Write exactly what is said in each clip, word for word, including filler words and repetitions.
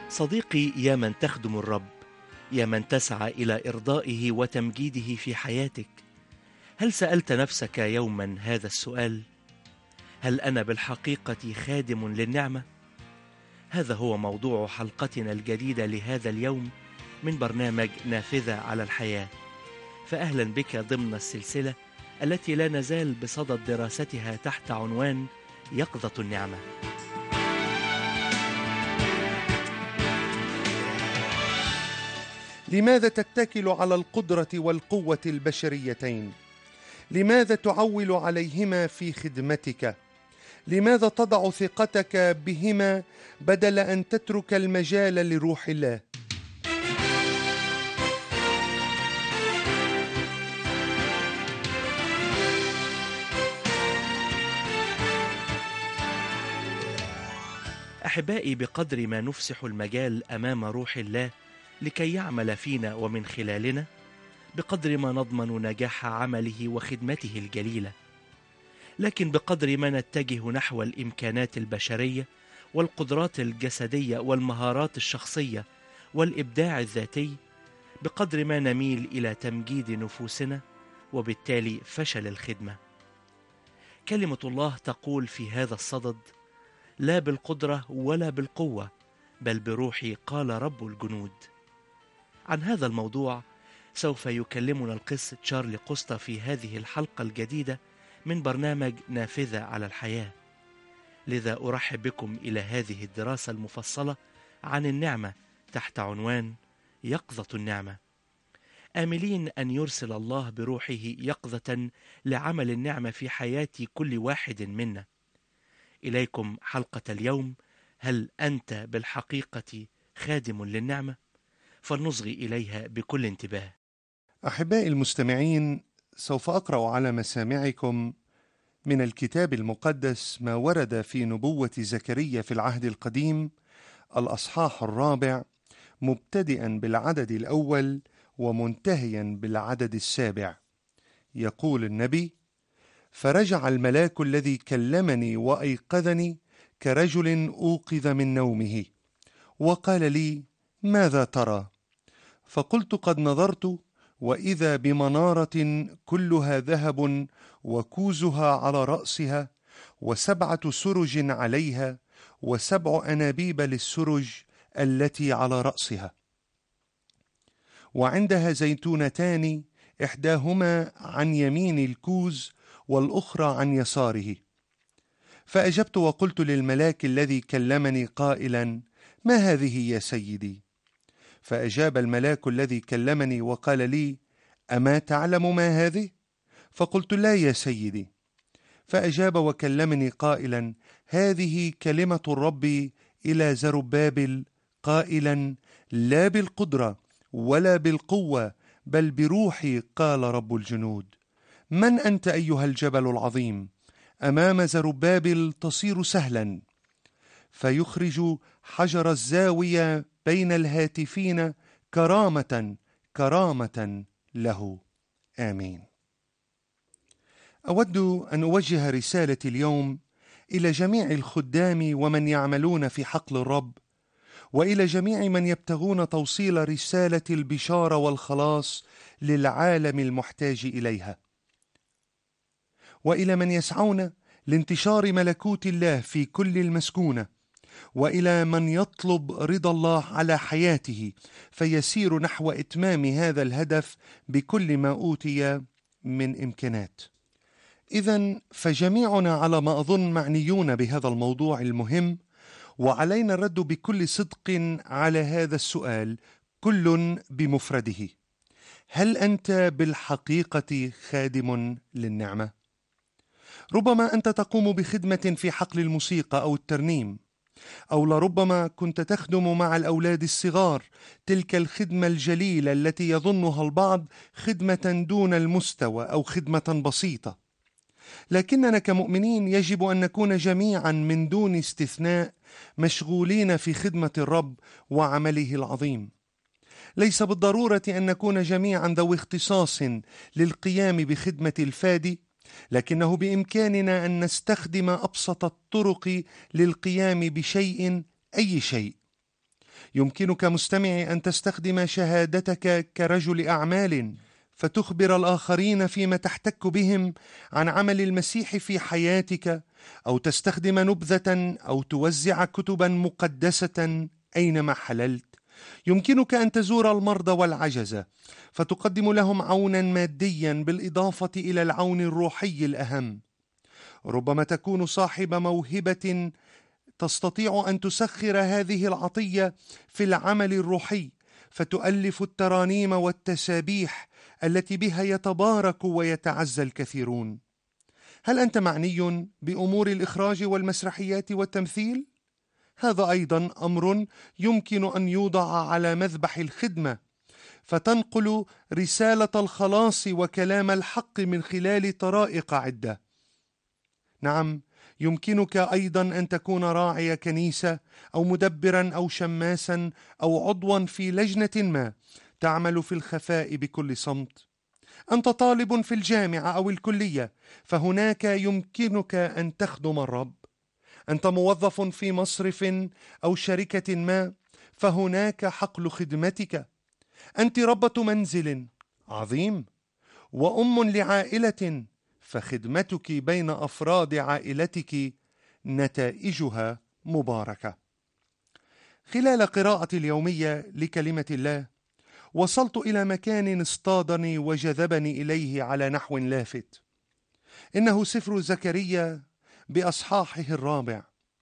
صديقي، يا من تخدم الرب، يا من تسعى إلى إرضائه وتمجيده في حياتك، هل سألت نفسك يوما هذا السؤال؟ هل أنا بالحقيقة خادم للنعمة؟ هذا هو موضوع حلقتنا الجديدة لهذا اليوم من برنامج نافذة على الحياة. فأهلا بك ضمن السلسلة التي لا نزال بصدد دراستها تحت عنوان يقظة النعمة. لماذا تتكل على القدرة والقوة البشريتين؟ لماذا تعول عليهما في خدمتك؟ لماذا تضع ثقتك بهما بدل أن تترك المجال لروح الله؟ أحبائي، بقدر ما نفسح المجال أمام روح الله لكي يعمل فينا ومن خلالنا، بقدر ما نضمن نجاح عمله وخدمته الجليلة. لكن بقدر ما نتجه نحو الإمكانات البشرية والقدرات الجسدية والمهارات الشخصية والإبداع الذاتي، بقدر ما نميل إلى تمجيد نفوسنا وبالتالي فشل الخدمة. كلمة الله تقول في هذا الصدد: لا بالقدرة ولا بالقوة، بل بروحي، قال رب الجنود. عن هذا الموضوع سوف يكلمنا القس تشارلي قسطى في هذه الحلقة الجديدة من برنامج نافذة على الحياة. لذا أرحب بكم إلى هذه الدراسة المفصلة عن النعمة تحت عنوان يقظة النعمة، آملين أن يرسل الله بروحه يقظة لعمل النعمة في حياة كل واحد منا. إليكم حلقة اليوم: هل أنت بالحقيقة خادم للنعمة؟ فلنصغي إليها بكل انتباه. أحبائي المستمعين، سوف أقرأ على مسامعكم من الكتاب المقدس ما ورد في نبوة زكريا في العهد القديم، الأصحاح الرابع، مبتدئا بالعدد الأول ومنتهيا بالعدد السابع. يقول النبي: فرجع الملاك الذي كلمني وأيقظني كرجل أوقظ من نومه، وقال لي: ماذا ترى؟ فقلت: قد نظرت، وإذا بمنارة كلها ذهب وكوزها على رأسها، وسبعة سرج عليها، وسبع أنابيب للسرج التي على رأسها، وعندها زيتونتان، إحداهما عن يمين الكوز والأخرى عن يساره. فأجبت وقلت للملاك الذي كلمني قائلا: ما هذه يا سيدي؟ فأجاب الملاك الذي كلمني وقال لي: أما تعلم ما هذه؟ فقلت: لا يا سيدي. فأجاب وكلمني قائلا: هذه كلمة الرب إلى زربابل قائلا: لا بالقدرة ولا بالقوة، بل بروحي، قال رب الجنود. من أنت أيها الجبل العظيم؟ أمام زربابل تصير سهلا، فيخرج حجر الزاوية بين الهاتفين كرامة كرامة له. آمين. أود أن أوجه رسالتي اليوم إلى جميع الخدام ومن يعملون في حقل الرب، وإلى جميع من يبتغون توصيل رسالة البشارة والخلاص للعالم المحتاج إليها، وإلى من يسعون لانتشار ملكوت الله في كل المسكونة، وإلى من يطلب رضا الله على حياته فيسير نحو إتمام هذا الهدف بكل ما أوتي من إمكانات. إذن فجميعنا على ما أظن معنيون بهذا الموضوع المهم، وعلينا الرد بكل صدق على هذا السؤال، كل بمفرده: هل أنت بالحقيقة خادم للنعمة؟ ربما أنت تقوم بخدمة في حقل الموسيقى أو الترنيم، أو لربما كنت تخدم مع الأولاد الصغار، تلك الخدمة الجليلة التي يظنها البعض خدمة دون المستوى أو خدمة بسيطة. لكننا كمؤمنين يجب أن نكون جميعا من دون استثناء مشغولين في خدمة الرب وعمله العظيم. ليس بالضرورة أن نكون جميعا ذوي اختصاص للقيام بخدمة الفادي، لكنه بإمكاننا أن نستخدم أبسط الطرق للقيام بشيء، أي شيء. يمكنك مستمعي أن تستخدم شهادتك كرجل أعمال فتخبر الآخرين فيما تحتك بهم عن عمل المسيح في حياتك، أو تستخدم نبذة أو توزع كتبا مقدسة أينما حللت. يمكنك أن تزور المرضى والعجزة فتقدم لهم عونا ماديا بالإضافة إلى العون الروحي الأهم. ربما تكون صاحب موهبة تستطيع أن تسخر هذه العطية في العمل الروحي، فتؤلف الترانيم والتسابيح التي بها يتبارك ويتعزى الكثيرون. هل أنت معني بأمور الإخراج والمسرحيات والتمثيل؟ هذا أيضا أمر يمكن أن يوضع على مذبح الخدمة، فتنقل رسالة الخلاص وكلام الحق من خلال طرائق عدة. نعم، يمكنك أيضا أن تكون راعي كنيسة أو مدبرا أو شماسا أو عضوا في لجنة ما تعمل في الخفاء بكل صمت. أنت طالب في الجامعة أو الكلية، فهناك يمكنك أن تخدم الرب. أنت موظف في مصرف أو شركة ما، فهناك حقل خدمتك. أنت ربة منزل عظيم وأم لعائلة، فخدمتك بين أفراد عائلتك نتائجها مباركة. خلال قراءتي اليومية لكلمة الله وصلت إلى مكان اصطادني وجذبني إليه على نحو لافت. إنه سفر زكريا بأصحاحه الرابع،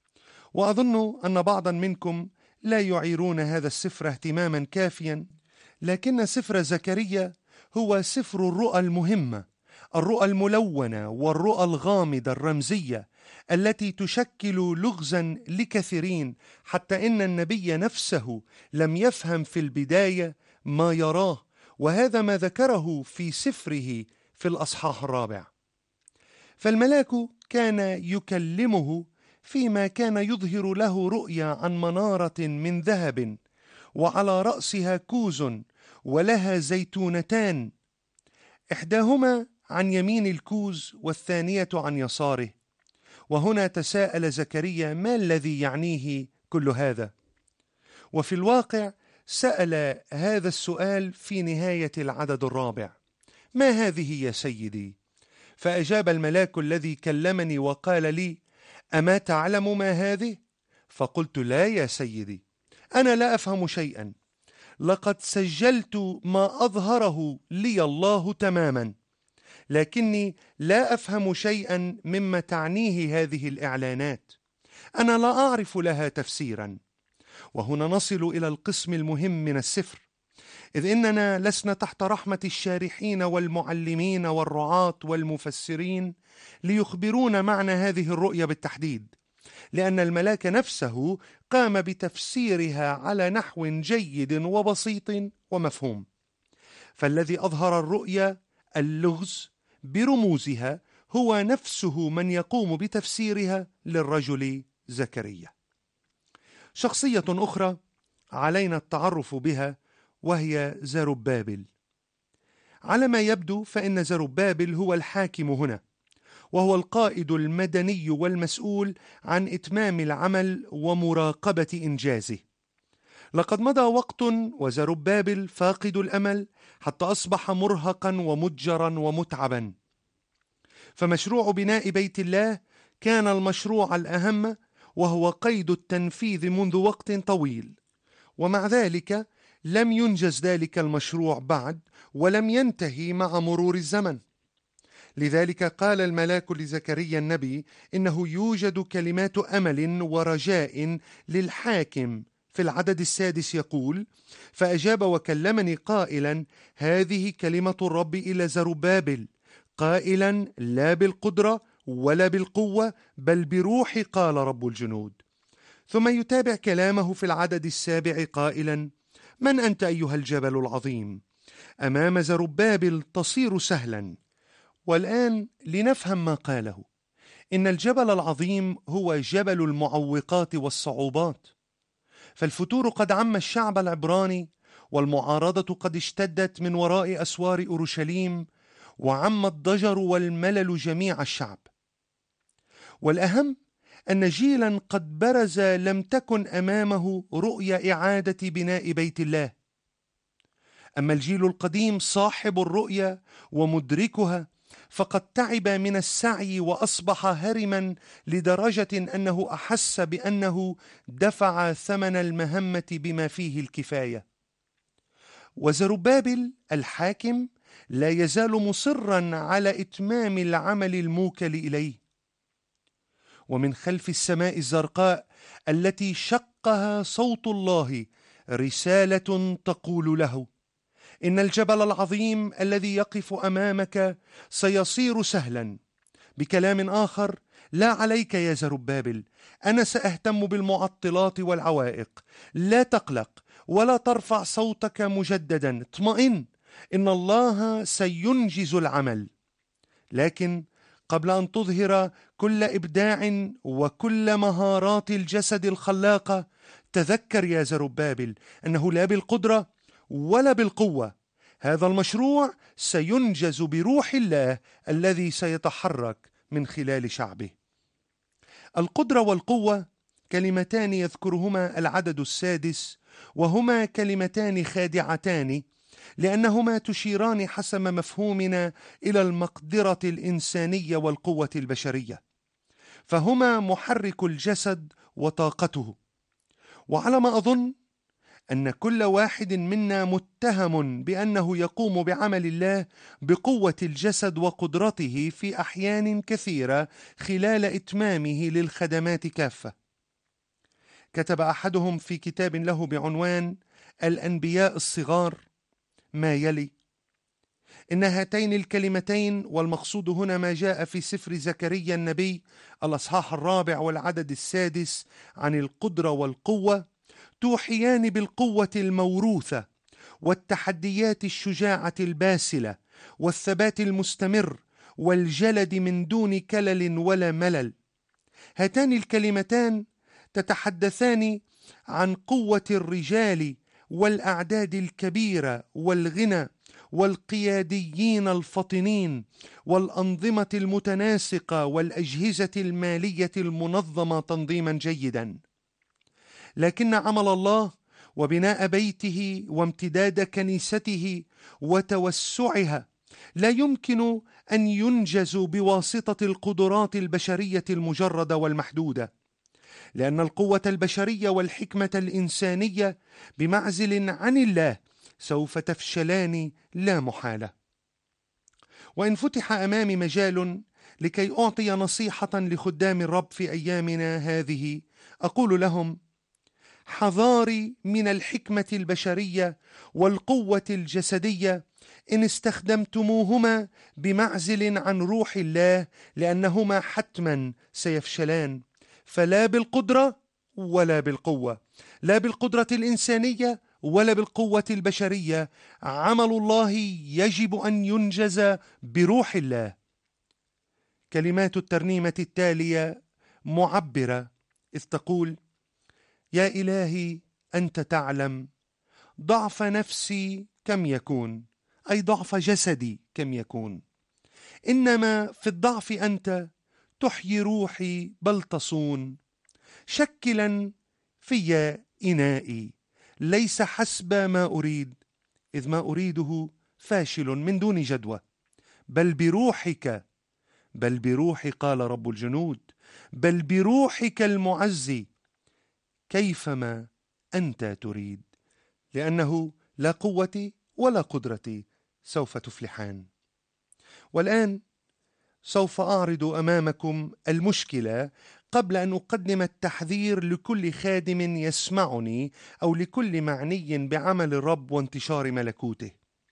وأظن أن بعضا منكم لا يعيرون هذا السفر اهتماما كافيا، لكن سفر زكريا هو سفر الرؤى المهمة، الرؤى الملونة والرؤى الغامضة الرمزية التي تشكل لغزا لكثيرين، حتى إن النبي نفسه لم يفهم في البداية ما يراه، وهذا ما ذكره في سفره في الأصحاح الرابع. فالملاك كان يكلمه فيما كان يظهر له رؤيا عن منارة من ذهب، وعلى رأسها كوز ولها زيتونتان، إحداهما عن يمين الكوز والثانية عن يساره. وهنا تساءل زكريا ما الذي يعنيه كل هذا؟ وفي الواقع سأل هذا السؤال في نهاية العدد الرابع: ما هذه يا سيدي؟ فأجاب الملاك الذي كلمني وقال لي: أما تعلم ما هذه؟ فقلت: لا يا سيدي، أنا لا أفهم شيئا، لقد سجلت ما أظهره لي الله تماما، لكني لا أفهم شيئا مما تعنيه هذه الإعلانات، أنا لا أعرف لها تفسيرا. وهنا نصل إلى القسم المهم من السفر، إذ إننا لسنا تحت رحمة الشارحين والمعلمين والرعاة والمفسرين ليخبرونا معنى هذه الرؤيا بالتحديد، لأن الملاك نفسه قام بتفسيرها على نحو جيد وبسيط ومفهوم. فالذي أظهر الرؤيا اللغز برموزها هو نفسه من يقوم بتفسيرها للرجل زكريا. شخصية أخرى علينا التعرف بها وهي زربابل. على ما يبدو فإن زربابل هو الحاكم هنا، وهو القائد المدني والمسؤول عن إتمام العمل ومراقبة إنجازه. لقد مضى وقت وزربابل فاقد الأمل حتى أصبح مرهقا ومتجرا ومتعبا. فمشروع بناء بيت الله كان المشروع الأهم، وهو قيد التنفيذ منذ وقت طويل، ومع ذلك لم ينجز ذلك المشروع بعد، ولم ينتهي مع مرور الزمن. لذلك قال الملاك لزكريا النبي إنه يوجد كلمات أمل ورجاء للحاكم. في العدد السادس يقول: فأجاب وكلمني قائلا: هذه كلمة الرب إلى زربابل قائلا: لا بالقدرة ولا بالقوة بل بروحي قال رب الجنود. ثم يتابع كلامه في العدد السابع قائلا: من أنت أيها الجبل العظيم؟ أمام زربابل تصير سهلا. والآن لنفهم ما قاله. إن الجبل العظيم هو جبل المعوقات والصعوبات، فالفتور قد عم الشعب العبراني، والمعارضة قد اشتدت من وراء أسوار أورشليم، وعم الضجر والملل جميع الشعب. والأهم أن جيلا قد برز لم تكن أمامه رؤية إعادة بناء بيت الله. أما الجيل القديم صاحب الرؤية ومدركها فقد تعب من السعي وأصبح هرما لدرجة أنه أحس بأنه دفع ثمن المهمة بما فيه الكفاية. وزربابل الحاكم لا يزال مصرا على إتمام العمل الموكل إليه. ومن خلف السماء الزرقاء التي شقها صوت الله رسالة تقول له: إن الجبل العظيم الذي يقف أمامك سيصير سهلا. بكلام آخر: لا عليك يا زربابل، أنا سأهتم بالمعطلات والعوائق. لا تقلق ولا ترفع صوتك مجددا، اطمئن، إن الله سينجز العمل. لكن قبل أن تظهر كل إبداع وكل مهارات الجسد الخلاقة، تذكر يا زربابل أنه لا بالقدرة ولا بالقوة، هذا المشروع سينجز بروح الله الذي سيتحرك من خلال شعبه. القدرة والقوة كلمتان يذكرهما العدد السادس، وهما كلمتان خادعتان لأنهما تشيران حسب مفهومنا إلى المقدرة الإنسانية والقوة البشرية، فهما محرك الجسد وطاقته. وعلى ما أظن أن كل واحد منا متهم بأنه يقوم بعمل الله بقوة الجسد وقدرته في أحيان كثيرة خلال إتمامه للخدمات كافة. كتب أحدهم في كتاب له بعنوان الأنبياء الصغار ما يلي: إن هاتين الكلمتين، والمقصود هنا ما جاء في سفر زكريا النبي الأصحاح الرابع والعدد السادس عن القدرة والقوة، توحيان بالقوة الموروثة والتحديات الشجاعة الباسلة والثبات المستمر والجلد من دون كلل ولا ملل. هاتان الكلمتان تتحدثان عن قوة الرجال والأعداد الكبيرة والغنى والقياديين الفطنين والأنظمة المتناسقة والأجهزة المالية المنظمة تنظيما جيدا. لكن عمل الله وبناء بيته وامتداد كنيسته وتوسعها لا يمكن أن ينجزوا بواسطة القدرات البشرية المجردة والمحدودة، لأن القوة البشرية والحكمة الإنسانية بمعزل عن الله سوف تفشلان لا محالة. وإن فتح أمامي مجال لكي أعطي نصيحة لخدام الرب في أيامنا هذه، أقول لهم: حذاري من الحكمة البشرية والقوة الجسدية إن استخدمتموهما بمعزل عن روح الله، لأنهما حتما سيفشلان. فلا بالقدرة ولا بالقوة، لا بالقدرة الإنسانية ولا بالقوة البشرية، عمل الله يجب أن ينجز بروح الله. كلمات الترنيمة التالية معبرة، إذ تقول: يا إلهي أنت تعلم ضعف نفسي كم يكون، أي ضعف جسدي كم يكون، إنما في الضعف أنت تحيي روحي بل تصون. شكلا في إنائي ليس حسب ما أريد، إذ ما أريده فاشل من دون جدوى، بل بروحك، بل بروحي قال رب الجنود، بل بروحك المعزي كيفما أنت تريد، لأنه لا قوتي ولا قدرتي سوف تفلحان. والآن سوف أعرض أمامكم المشكلة قبل أن أقدم التحذير لكل خادم يسمعني أو لكل معني بعمل الرب وانتشار ملكوته.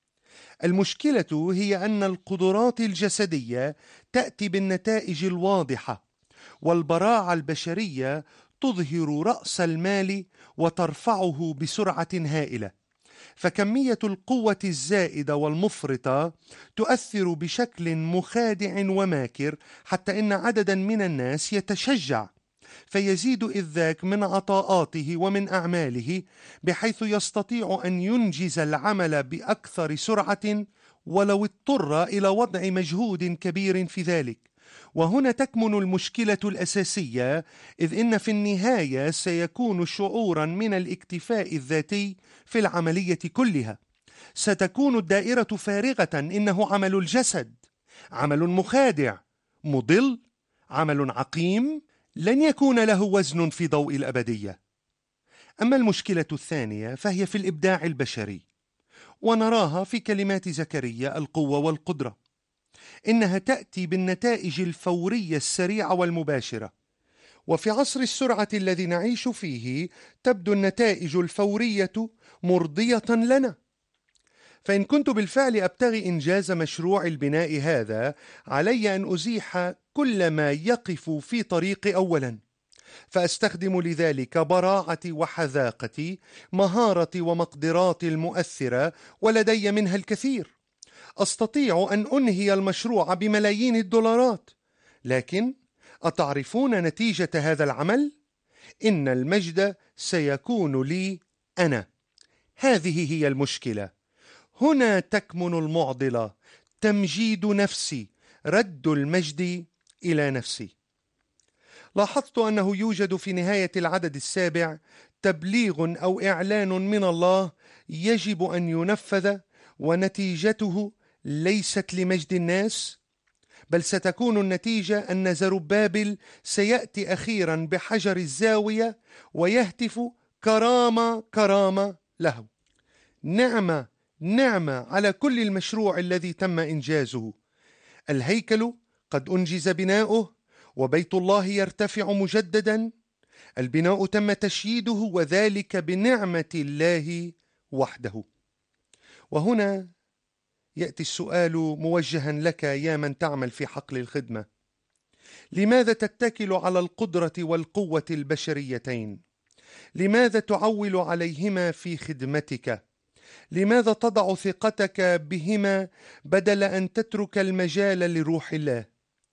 المشكلة هي أن القدرات الجسدية تأتي بالنتائج الواضحة، والبراعة البشرية تظهر رأس المال وترفعه بسرعة هائلة. فكمية القوة الزائدة والمفرطة تؤثر بشكل مخادع وماكر، حتى إن عددا من الناس يتشجع فيزيد إذ ذاك من عطاءاته ومن أعماله، بحيث يستطيع أن ينجز العمل بأكثر سرعة ولو اضطر إلى وضع مجهود كبير في ذلك. وهنا تكمن المشكلة الأساسية، إذ إن في النهاية سيكون شعورا من الاكتفاء الذاتي في العملية كلها. ستكون الدائرة فارغة، إنه عمل الجسد، عمل مخادع مضل، عمل عقيم لن يكون له وزن في ضوء الأبدية. أما المشكلة الثانية فهي في الإبداع البشري، ونراها في كلمات زكريا: القوة والقدرة. إنها تأتي بالنتائج الفورية السريعة والمباشرة، وفي عصر السرعة الذي نعيش فيه تبدو النتائج الفورية مرضية لنا. فإن كنت بالفعل أبتغي إنجاز مشروع البناء هذا، علي أن أزيح كل ما يقف في طريقي أولا، فأستخدم لذلك براعتي وحذاقتي، مهارتي ومقدراتي المؤثرة، ولدي منها الكثير. أستطيع أن أنهي المشروع بملايين الدولارات، لكن أتعرفون نتيجة هذا العمل؟ إن المجد سيكون لي أنا. هذه هي المشكلة، هنا تكمن المعضلة، تمجيد نفسي، رد المجد إلى نفسي. لاحظت أنه يوجد في نهاية العدد السابع تبليغ أو إعلان من الله يجب أن ينفذ، ونتيجته ليست لمجد الناس، بل ستكون النتيجة أن زربابل سيأتي أخيرا بحجر الزاوية ويهتف: كرامة كرامة له. نعمة نعمة على كل المشروع الذي تم إنجازه. الهيكل قد أنجز بناؤه، وبيت الله يرتفع مجددا. البناء تم تشييده، وذلك بنعمة الله وحده. وهنا يأتي السؤال موجها لك يا من تعمل في حقل الخدمة: لماذا تتكل على القدرة والقوة البشريتين؟ لماذا تعول عليهما في خدمتك؟ لماذا تضع ثقتك بهما بدل أن تترك المجال لروح الله؟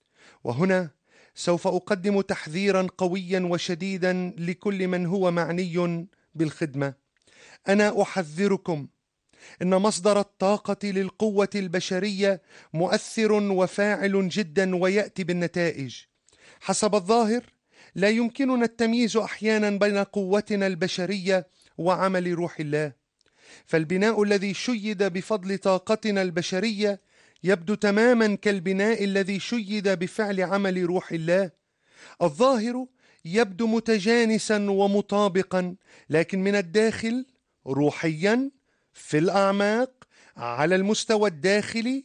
وهنا سوف أقدم تحذيرا قويا وشديدا لكل من هو معني بالخدمة. أنا أحذركم إن مصدر الطاقة للقوة البشرية مؤثر وفاعل جدا، ويأتي بالنتائج. حسب الظاهر لا يمكننا التمييز أحيانا بين قوتنا البشرية وعمل روح الله، فالبناء الذي شيد بفضل طاقتنا البشرية يبدو تماما كالبناء الذي شيد بفعل عمل روح الله. الظاهر يبدو متجانسا ومطابقا، لكن من الداخل روحيا، في الأعماق، على المستوى الداخلي،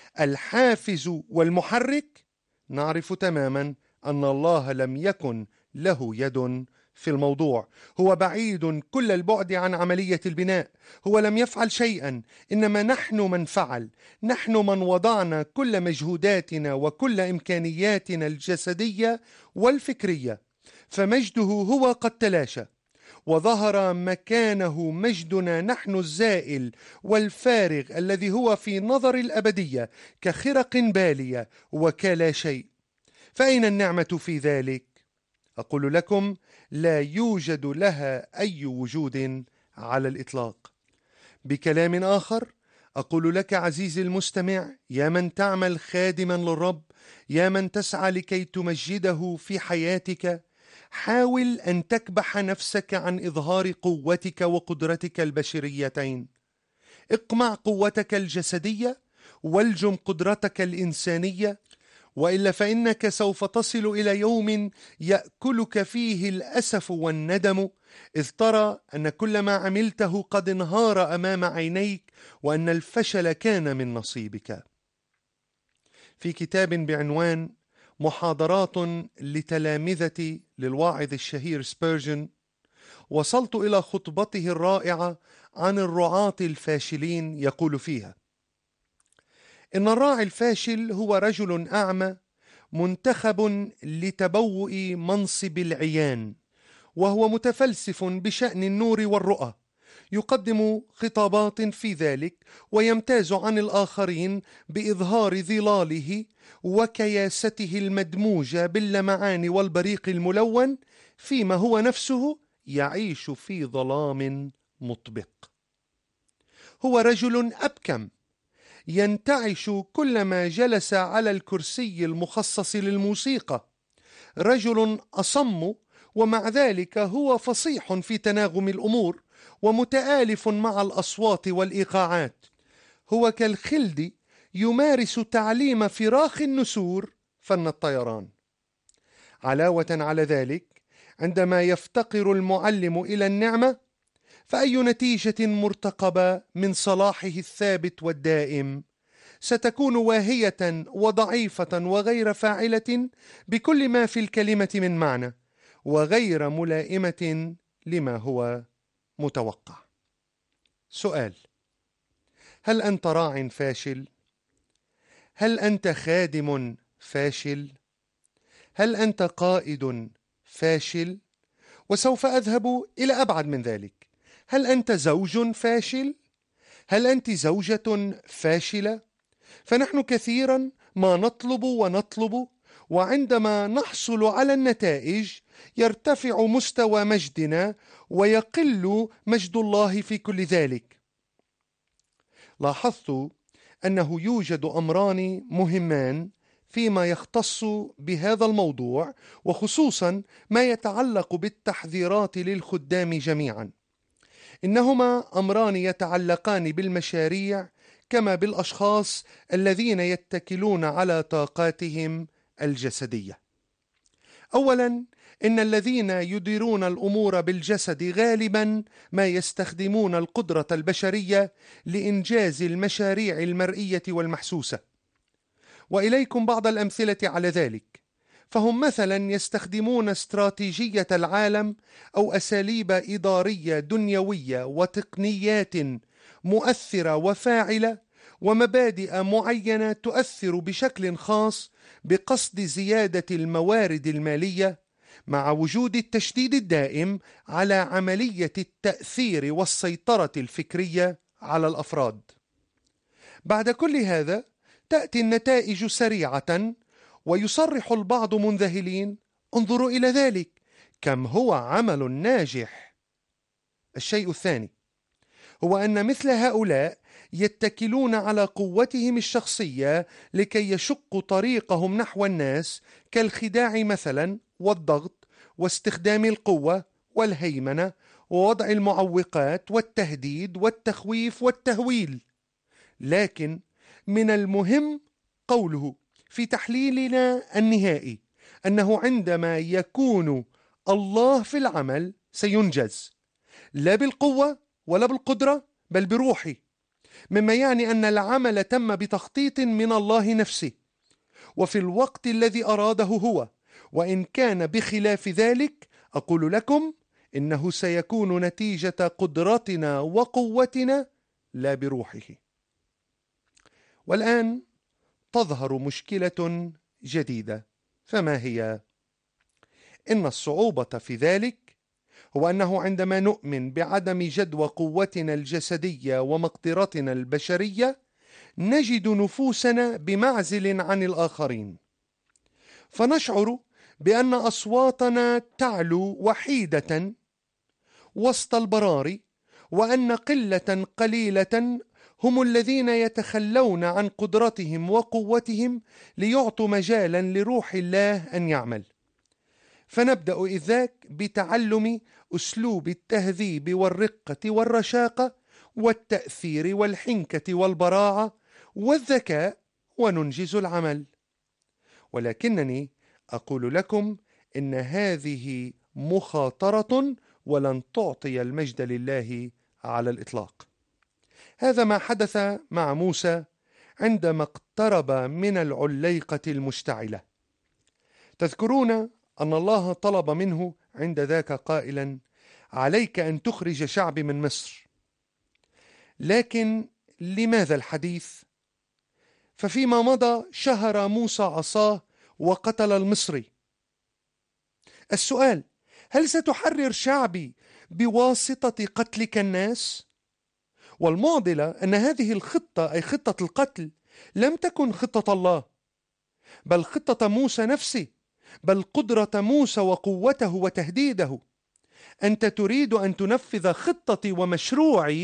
الحافز والمحرك، نعرف تماما أن الله لم يكن له يد في الموضوع. هو بعيد كل البعد عن عملية البناء، هو لم يفعل شيئا، إنما نحن من فعل، نحن من وضعنا كل مجهوداتنا وكل إمكانياتنا الجسدية والفكرية، فمجده هو قد تلاشى، وظهر مكانه مجدنا نحن الزائل والفارغ، الذي هو في نظر الأبدية كخرق بالية وكلا شيء. فأين النعمة في ذلك؟ أقول لكم: لا يوجد لها أي وجود على الإطلاق. بكلام آخر أقول لك عزيزي المستمع، يا من تعمل خادما للرب، يا من تسعى لكي تمجده في حياتك، حاول أن تكبح نفسك عن إظهار قوتك وقدرتك البشريتين. اقمع قوتك الجسدية والجم قدرتك الإنسانية، وإلا فإنك سوف تصل إلى يوم يأكلك فيه الأسف والندم، إذ ترى أن كل ما عملته قد انهار أمام عينيك، وأن الفشل كان من نصيبك. في كتاب بعنوان محاضرات لتلامذة للواعظ الشهير سبيرجن، وصلت إلى خطبته الرائعة عن الرعاة الفاشلين، يقول فيها: إن الراعي الفاشل هو رجل أعمى منتخب لتبوء منصب العيان، وهو متفلسف بشأن النور والرؤى، يقدم خطابات في ذلك، ويمتاز عن الآخرين بإظهار ظلاله وكياسته المدموجة باللمعان والبريق الملون، فيما هو نفسه يعيش في ظلام مطبق. هو رجل أبكم ينتعش كلما جلس على الكرسي المخصص للموسيقى، رجل أصم ومع ذلك هو فصيح في تناغم الأمور ومتآلف مع الأصوات والإيقاعات. هو كالخلد يمارس تعليم فراخ النسور فن الطيران. علاوة على ذلك، عندما يفتقر المعلم إلى النعمة، فأي نتيجة مرتقبة من صلاحه الثابت والدائم ستكون واهية وضعيفة وغير فاعلة بكل ما في الكلمة من معنى، وغير ملائمة لما هو متوقع. سؤال: هل أنت راع فاشل؟ هل أنت خادم فاشل؟ هل أنت قائد فاشل؟ وسوف أذهب إلى أبعد من ذلك. هل أنت زوج فاشل؟ هل أنت زوجة فاشلة؟ فنحن كثيرا ما نطلب ونطلب، وعندما نحصل على النتائج يرتفع مستوى مجدنا ويقل مجد الله في كل ذلك. لاحظت أنه يوجد أمران مهمان فيما يختص بهذا الموضوع، وخصوصا ما يتعلق بالتحذيرات للخدام جميعا. إنهما أمران يتعلقان بالمشاريع كما بالأشخاص الذين يتكلون على طاقاتهم الجسدية. أولا، إن الذين يديرون الأمور بالجسد غالبا ما يستخدمون القدرة البشرية لإنجاز المشاريع المرئية والمحسوسة. وإليكم بعض الأمثلة على ذلك. فهم مثلا يستخدمون استراتيجية العالم أو أساليب إدارية دنيوية وتقنيات مؤثرة وفاعلة ومبادئ معينة تؤثر بشكل خاص بقصد زيادة الموارد المالية، مع وجود التشديد الدائم على عملية التأثير والسيطرة الفكرية على الأفراد. بعد كل هذا تأتي النتائج سريعة، ويصرح البعض منذهلين: انظروا إلى ذلك، كم هو عمل ناجح. الشيء الثاني هو أن مثل هؤلاء يتكلون على قوتهم الشخصية لكي يشقوا طريقهم نحو الناس، كالخداع مثلا والضغط واستخدام القوة والهيمنة ووضع المعوقات والتهديد والتخويف والتهويل. لكن من المهم قوله في تحليلنا النهائي أنه عندما يكون الله في العمل سينجز، لا بالقوة ولا بالقدرة بل بروحه، مما يعني أن العمل تم بتخطيط من الله نفسه وفي الوقت الذي أراده هو. وإن كان بخلاف ذلك أقول لكم إنه سيكون نتيجة قدرتنا وقوتنا لا بروحه. والآن تظهر مشكلة جديدة، فما هي؟ إن الصعوبة في ذلك هو أنه عندما نؤمن بعدم جدوى قوتنا الجسدية ومقدرتنا البشرية نجد نفوسنا بمعزل عن الآخرين، فنشعر بأن أصواتنا تعلو وحيدة وسط البراري، وأن قلة قليلة هم الذين يتخلون عن قدرتهم وقوتهم ليعطوا مجالا لروح الله أن يعمل. فنبدأ إذ ذاك بتعلم أسلوب التهذيب والرقة والرشاقة والتأثير والحنكة والبراعة والذكاء وننجز العمل. ولكنني أقول لكم إن هذه مخاطرة ولن تعطي المجد لله على الإطلاق. هذا ما حدث مع موسى عندما اقترب من العليقة المشتعلة. تذكرون أن الله طلب منه عند ذاك قائلا: عليك أن تخرج شعبي من مصر. لكن لماذا الحديث؟ ففيما مضى شهر موسى عصاه وقتل المصري. السؤال: هل ستحرر شعبي بواسطة قتلك الناس؟ والمعضلة أن هذه الخطة، أي خطة القتل، لم تكن خطة الله، بل خطة موسى نفسه، بل قدرة موسى وقوته وتهديده. أنت تريد أن تنفذ خطتي ومشروعي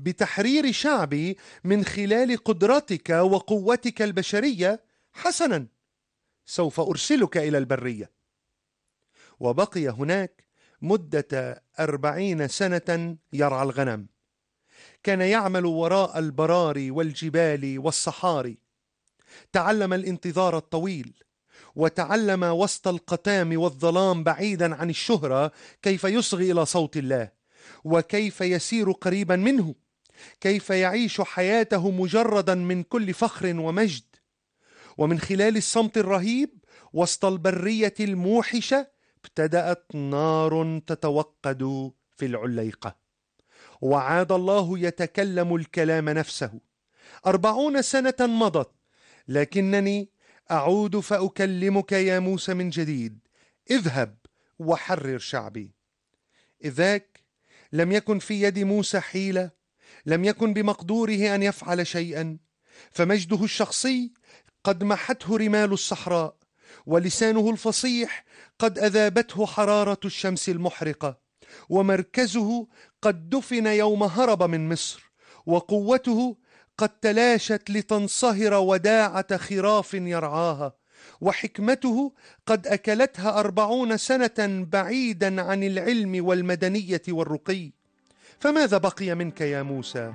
بتحرير شعبي من خلال قدرتك وقوتك البشرية، حسنا، سوف أرسلك إلى البرية. وبقي هناك مدة أربعين سنة يرعى الغنم. كان يعمل وراء البراري والجبال والصحاري. تعلم الانتظار الطويل، وتعلم وسط القتام والظلام بعيدا عن الشهرة كيف يصغي إلى صوت الله، وكيف يسير قريبا منه، كيف يعيش حياته مجردا من كل فخر ومجد. ومن خلال الصمت الرهيب وسط البرية الموحشة ابتدأت نار تتوقد في العليقة، وعاد الله يتكلم الكلام نفسه. أربعون سنة مضت، لكنني أعود فأكلمك يا موسى من جديد. اذهب وحرر شعبي. إذاك لم يكن في يد موسى حيلة، لم يكن بمقدوره أن يفعل شيئا، فمجده الشخصي قد محته رمال الصحراء، ولسانه الفصيح قد أذابته حرارة الشمس المحرقة، ومركزه قد دفن يوم هرب من مصر، وقوته قد تلاشت لتنصهر وداعة خراف يرعاها، وحكمته قد أكلتها أربعون سنة بعيدا عن العلم والمدنية والرقي. فماذا بقي منك يا موسى؟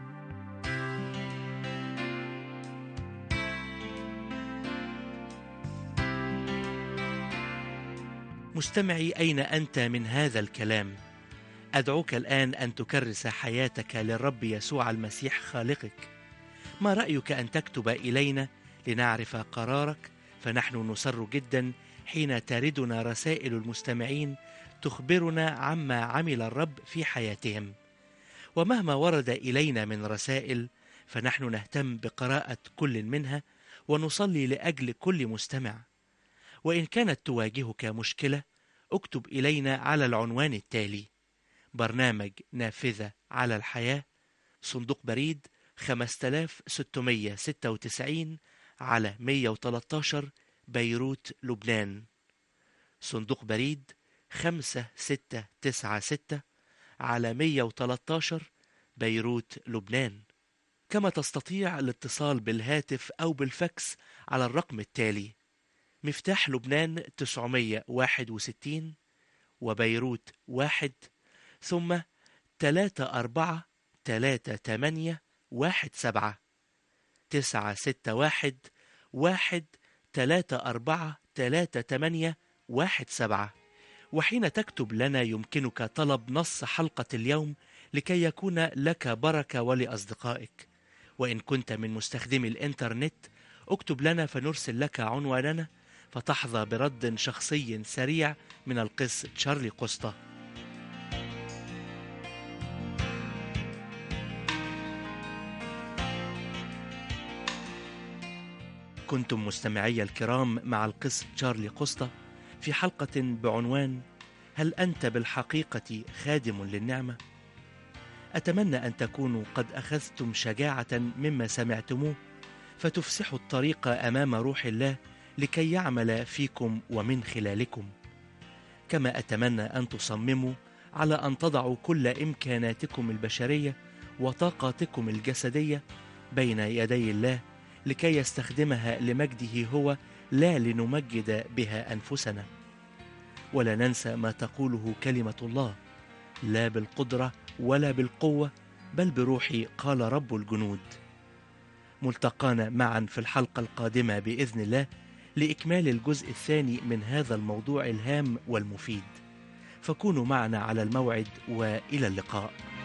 مستمعي، أين أنت من هذا الكلام؟ أدعوك الآن أن تكرس حياتك للرب يسوع المسيح خالقك. ما رأيك أن تكتب إلينا لنعرف قرارك؟ فنحن نسر جدا حين تردنا رسائل المستمعين تخبرنا عما عمل الرب في حياتهم. ومهما ورد إلينا من رسائل فنحن نهتم بقراءة كل منها ونصلي لأجل كل مستمع. وإن كانت تواجهك مشكلة اكتب إلينا على العنوان التالي: برنامج نافذة على الحياة، صندوق بريد خمسة آلاف وستمائة وستة وتسعين على مئة وثلاثة عشر بيروت لبنان. صندوق بريد خمسة ستة تسعة ستة على مئة وثلاثة عشر بيروت لبنان. كما تستطيع الاتصال بالهاتف أو بالفاكس على الرقم التالي: مفتاح لبنان تسعمائة وواحد وستين وبيروت واحد، ثم ثلاثة أربعة ثلاثة ثمانية واحد سبعة تسعة ستة واحد واحد ثلاثة أربعة ثلاثة ثمانية واحد سبعة. وحين تكتب لنا يمكنك طلب نص حلقة اليوم لكي يكون لك بركة ولأصدقائك. وإن كنت من مستخدمي الإنترنت اكتب لنا فنرسل لك عنواننا، فتحظى برد شخصي سريع من القس تشارلي قسطة. كنتم مستمعي الكرام مع القس تشارلي قسطة في حلقة بعنوان: هل أنت بالحقيقة خادم للنعمة؟ أتمنى أن تكونوا قد أخذتم شجاعة مما سمعتموه فتفسحوا الطريق أمام روح الله لكي يعمل فيكم ومن خلالكم. كما أتمنى أن تصمموا على أن تضعوا كل إمكاناتكم البشرية وطاقاتكم الجسدية بين يدي الله لكي يستخدمها لمجده هو، لا لنمجد بها أنفسنا. ولا ننسى ما تقوله كلمة الله: لا بالقدرة ولا بالقوة بل بروحي قال رب الجنود. ملتقانا معا في الحلقة القادمة بإذن الله لإكمال الجزء الثاني من هذا الموضوع الهام والمفيد. فكونوا معنا على الموعد، وإلى اللقاء.